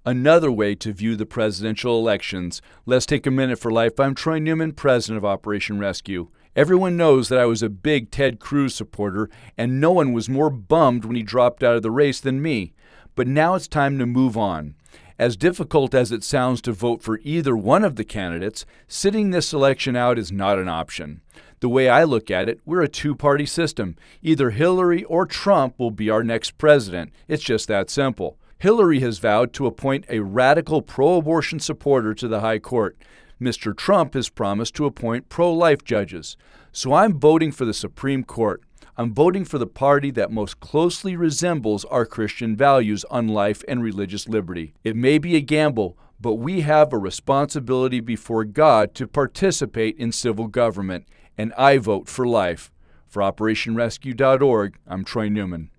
Another way to view the presidential elections. Let's take a minute for life. I'm Troy Newman, president of Operation Rescue. Everyone knows that I was a big Ted Cruz supporter, and no one was more bummed when he dropped out of the race than me. But now it's time to move on. As difficult as it sounds to vote for either one of the candidates, sitting this election out is not an option. The way I look at it, we're a two-party system. Either Hillary or Trump will be our next president. It's just that simple. Hillary has vowed to appoint a radical pro-abortion supporter to the High Court. Mr. Trump has promised to appoint pro-life judges. So I'm voting for the Supreme Court. I'm voting for the party that most closely resembles our Christian values on life and religious liberty. It may be a gamble, but we have a responsibility before God to participate in civil government, and I vote for life. For OperationRescue.org, I'm Troy Newman.